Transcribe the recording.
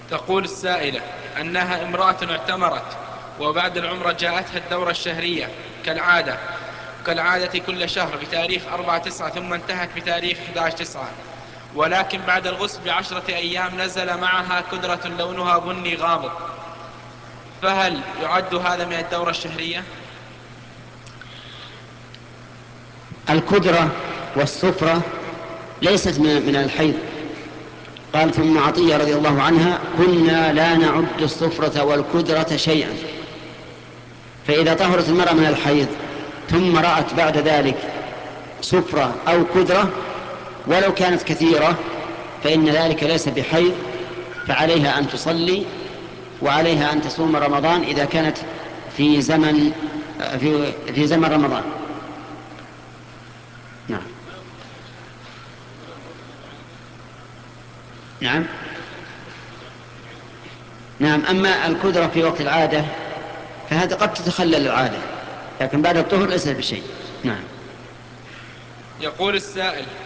تقول السائلة أنها امرأة اعتمرت وبعد العمرة جاءتها الدورة الشهرية كالعادة كل شهر بتاريخ 4/9 ثم انتهت بتاريخ 11/9، ولكن بعد الغسل ب10 أيام نزل معها كدرة لونها بني غامض، فهل يعد هذا من الدورة الشهرية؟ الكدرة والصفرة ليست من الحيض. قال ثم عطية رضي الله عنها كنا لا نعد الصفرة والكدرة شيئا. فإذا طهرت المرأة من الحيض ثم رأت بعد ذلك صفرة أو كدرة ولو كانت كثيرة فإن ذلك ليس بحيض، فعليها أن تصلي وعليها أن تصوم رمضان إذا كانت في زمن رمضان. نعم. نعم. نعم. أما الكدرة في وقت العادة فهذا قد تتخلل العادة، لكن بعد الطهر ليس بشيء. نعم. يقول السائل